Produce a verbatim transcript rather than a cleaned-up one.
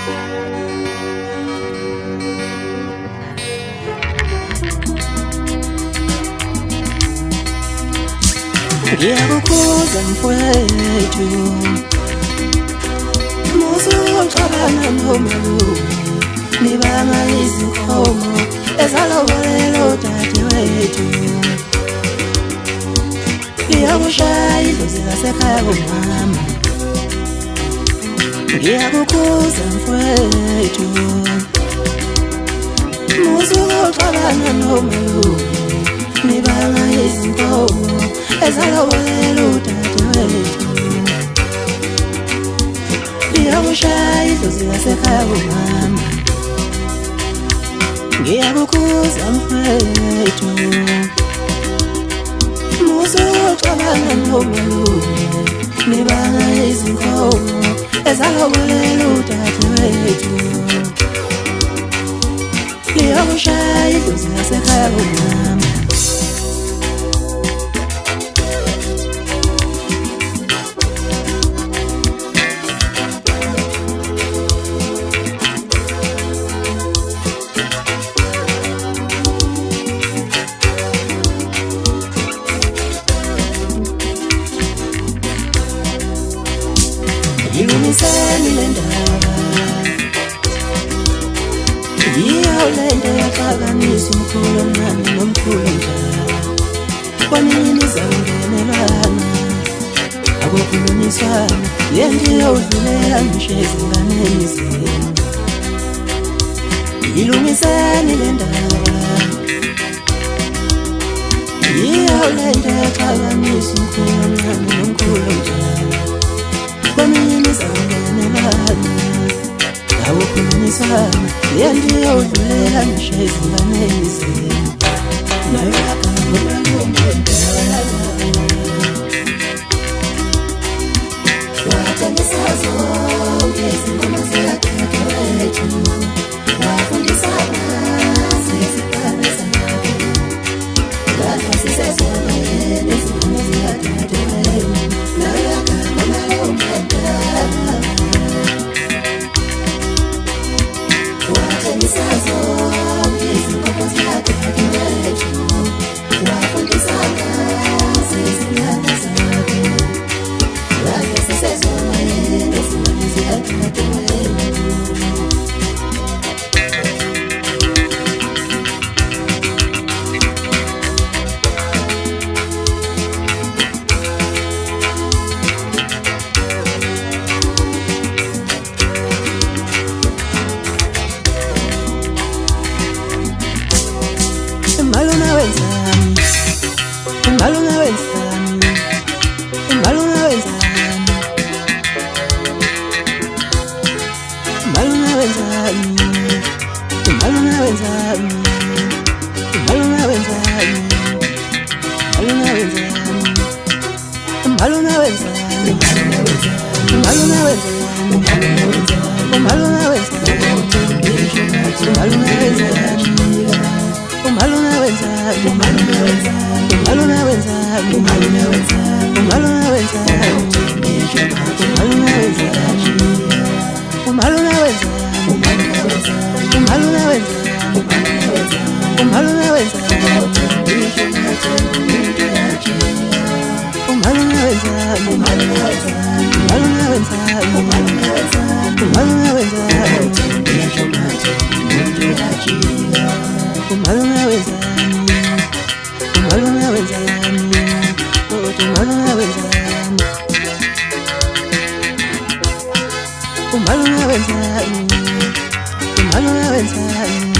Ngiyakukhuza mfowethu, musuxabana nomalume, nibanga izinkomo ezalobolela udadewethu. Ngiyakushaya idlozi lasekhaya komama. Ngiyakukhuza mfowethu, musuxabana nomalume, nibanga izinkomo ezalobolela udadewethu. Ngiyakushaya idlozi lasekhaya komama. Ngiyakukhuza mfowethu, musuxabana nomalume, nibanga izinkomo ezalobolela udadewethu. Ngiyakushaya idlozi lasekhaya komama. Ilungiseni le ndaba, yiyo le nto yaxabanisa umkhulu omncane nomkhulu omdala. Kwanini nizawungenelana, akukhulunyiswana, le nto iyawudlulela ngisho ezinganeni zenu. Ilungiseni le ndaba, yiyo le nto yaxabanisa umkhulu omncane nomkhulu omdala. Kwanini nizawungenelana, akukhulunyiswana, le nto iyawudlulela ngisho ezinganeni zenu. Nayo yakagula ngombendala, wathengisa zonke izingoma zikadadewethu, wafundisa amazi ezigaba zakhe, lathi sisezonweni izingoma zikadadewethu. Nayo yakagula ngombendala, wathengisa zonke izingoma zikadadewethu, wafundisa amazi ezigaba zakhe, lathi sisezonweni izingoma zikadadewethu. Malume wenzani, malume wenzani, malume wenzani, malume wenzani, malume wenzani, malume wenzani, malume wenzani, malume wenzani, malume wenzani, malume wenzani, malume wenzani. Umalume wenzani, umalume wenzani, umalume wenzani, umalume wenzani, umalume wenzani, umalume wenzani, umalume wenzani, umalume wenzani, umalume wenzani, umalume wenzani, umalume wenzani, umalume wenzani, umalume wenzani, umalume wenzani, umalume wenzani. Umalume wenzani, umalume wenzani, umalume wenzani, umalume wenzani, umalume wenzani.